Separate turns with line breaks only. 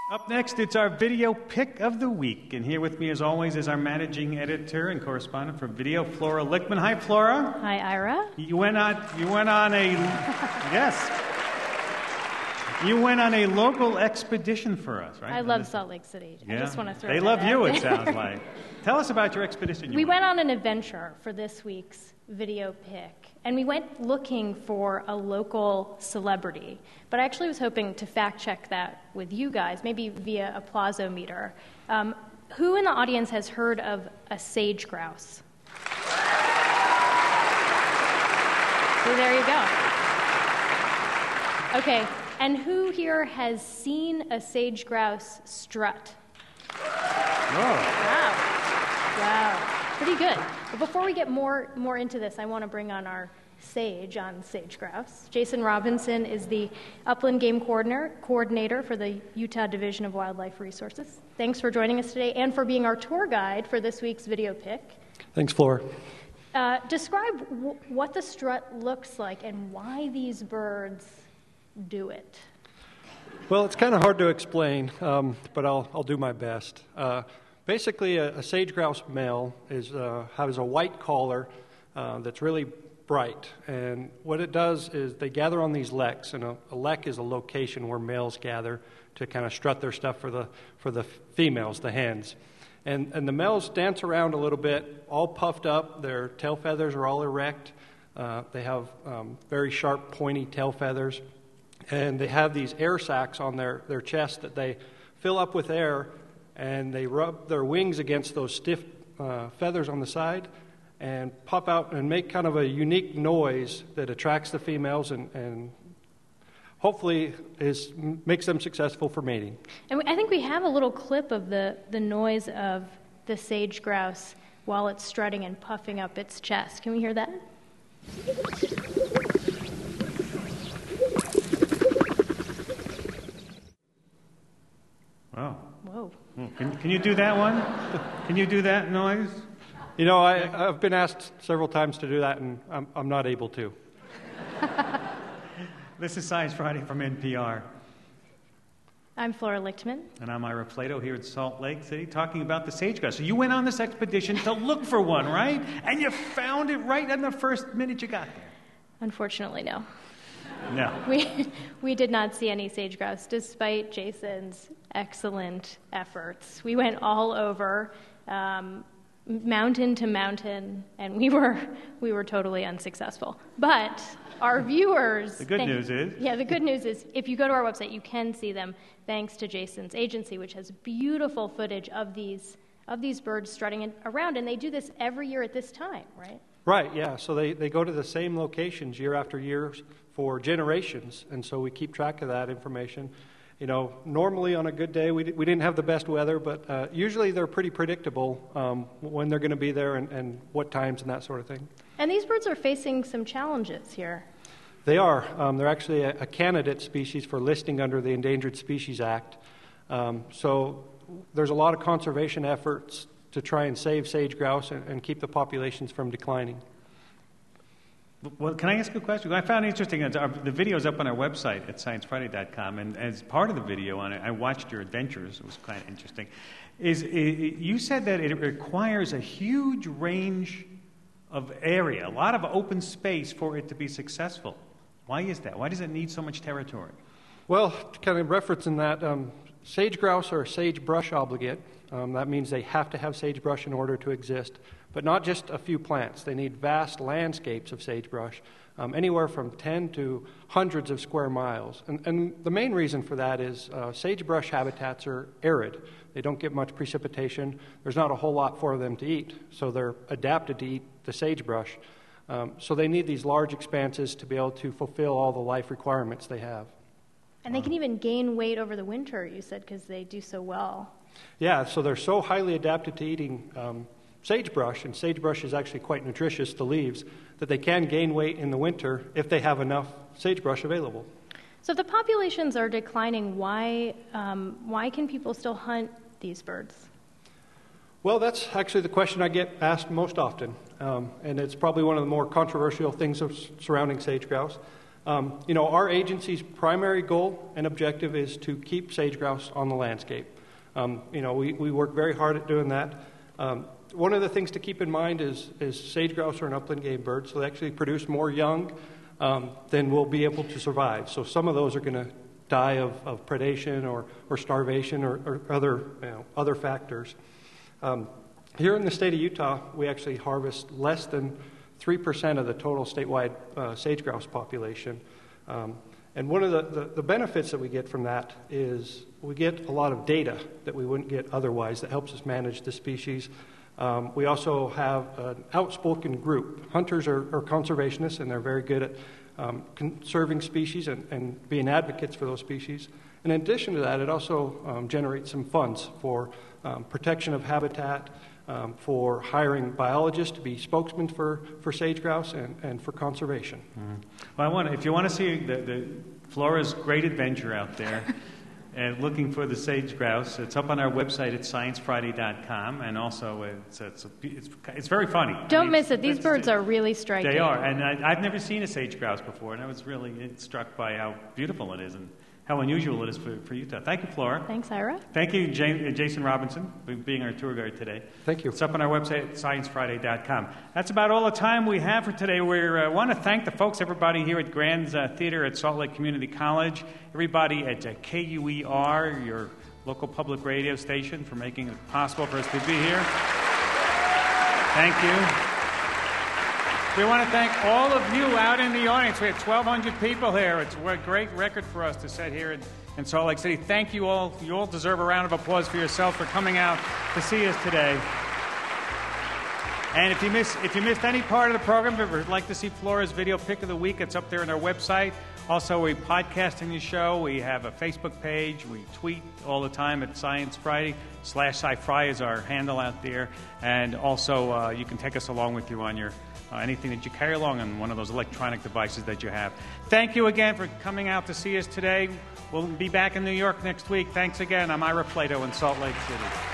Up next, it's our video pick of the week. And here with me, as always, is our managing editor and correspondent for video, Flora Lichtman. Hi, Flora.
Hi, Ira.
You went on a yes. You went on a local expedition for us, right?
I love Salt Lake City.
Yeah.
I just want to throw
They
that
love
out
you,
there.
it sounds like. Tell us about your expedition.
We went on an adventure for this week's video pick, and we went looking for a local celebrity. But I actually was hoping to fact-check that with you guys, maybe via a Plazometer. Who in the audience has heard of a sage grouse? So there you go. Okay, and who here has seen a sage grouse strut?
Oh.
Wow, pretty good. But before we get more into this, I want to bring on our sage on sage grouse. Jason Robinson is the Upland Game Coordinator for the Utah Division of Wildlife Resources. Thanks for joining us today and for being our tour guide for this week's video pick.
Thanks, Flora.
Describe what the strut looks like and why these birds do it.
Well, it's kind of hard to explain, but I'll do my best. Basically, a sage grouse male has a white collar that's really bright, and what it does is they gather on these leks, and a lek is a location where males gather to kind of strut their stuff for the females, the hens. And the males dance around a little bit, all puffed up. Their tail feathers are all erect. They have very sharp, pointy tail feathers, and they have these air sacs on their chest that they fill up with air, and they rub their wings against those stiff feathers on the side and pop out and make kind of a unique noise that attracts the females and hopefully makes them successful for mating.
And I think we have a little clip of the noise of the sage grouse while it's strutting and puffing up its chest. Can we hear that?
Wow.
Whoa.
Can you do that one? Can you do that noise?
You know, I've been asked several times to do that, and I'm not able to.
This is Science Friday from NPR.
I'm Flora Lichtman.
And I'm Ira Plato here at Salt Lake City talking about the sage grouse. So you went on this expedition to look for one, right? And you found it right in the first minute you got there.
Unfortunately, no.
No.
We did not see any sage grouse, despite Jason's excellent efforts. We went all over, mountain to mountain, and we were totally unsuccessful. But our viewers...
The good news is...
Yeah, the good news is if you go to our website, you can see them, thanks to Jason's agency, which has beautiful footage of these birds strutting around, and they do this every year at this time, right?
Right, yeah. So they go to the same locations year after year for generations, and so we keep track of that information. You know, normally on a good day, we didn't have the best weather, but usually they're pretty predictable when they're going to be there and what times and that sort of thing.
And these birds are facing some challenges here.
They are. They're actually a candidate species for listing under the Endangered Species Act. So there's a lot of conservation efforts to try and save sage grouse and keep the populations from declining.
Well, can I ask you a question? I found it interesting. The video is up on our website at sciencefriday.com, and as part of the video on it, I watched your adventures. It was kind of interesting. You said that it requires a huge range of area, a lot of open space for it to be successful. Why is that? Why does it need so much territory?
Well, to kind of referencing that, sage grouse are sagebrush obligate. That means they have to have sagebrush in order to exist, but not just a few plants. They need vast landscapes of sagebrush, anywhere from 10 to hundreds of square miles. And the main reason for that is sagebrush habitats are arid. They don't get much precipitation. There's not a whole lot for them to eat, so they're adapted to eat the sagebrush. So they need these large expanses to be able to fulfill all the life requirements they have.
And they can even gain weight over the winter, you said, because they do so well.
Yeah, so they're so highly adapted to eating sagebrush, and sagebrush is actually quite nutritious, the leaves, that they can gain weight in the winter if they have enough sagebrush available.
So if the populations are declining, why can people still hunt these birds?
Well, that's actually the question I get asked most often, and it's probably one of the more controversial things surrounding sage grouse. Our agency's primary goal and objective is to keep sage grouse on the landscape. We work very hard at doing that. One of the things to keep in mind is sage grouse are an upland game bird, so they actually produce more young than will be able to survive. So some of those are going to die of predation or starvation or other factors. Here in the state of Utah, we actually harvest less than 3% of the total statewide sage grouse population. And one of the benefits that we get from that is we get a lot of data that we wouldn't get otherwise that helps us manage the species. We also have an outspoken group. Hunters are conservationists, and they're very good at conserving species and being advocates for those species. In addition to that, it also generates some funds for protection of habitat, for hiring biologists to be spokesmen for sage grouse and for conservation.
Mm-hmm. Well, if you want to see the Flora's great adventure out there, and looking for the sage grouse, it's up on our website at sciencefriday.com, and also it's very funny.
Don't miss it. These birds are really striking.
They are, and I've never seen a sage grouse before, and I was really struck by how beautiful it is and how unusual it is for Utah. Thank you, Flora.
Thanks, Ira.
Thank you, Jason Robinson, for being our tour guide today.
Thank you.
It's up on our website at sciencefriday.com. That's about all the time we have for today. We want to thank the folks, everybody here at Grand's Theater at Salt Lake Community College, everybody at KUER, your local public radio station, for making it possible for us to be here. Thank you. We want to thank all of you out in the audience. We have 1,200 people here. It's a great record for us to set here in Salt Lake City. Thank you all. You all deserve a round of applause for yourself for coming out to see us today. And if you missed any part of the program, if you'd like to see Flora's video pick of the week, it's up there on our website. Also, we're podcasting the show. We have a Facebook page. We tweet all the time at Science Friday. /SciFri is our handle out there. And also, you can take us along with you on your anything that you carry along on one of those electronic devices that you have. Thank you again for coming out to see us today. We'll be back in New York next week. Thanks again. I'm Ira Plato in Salt Lake City.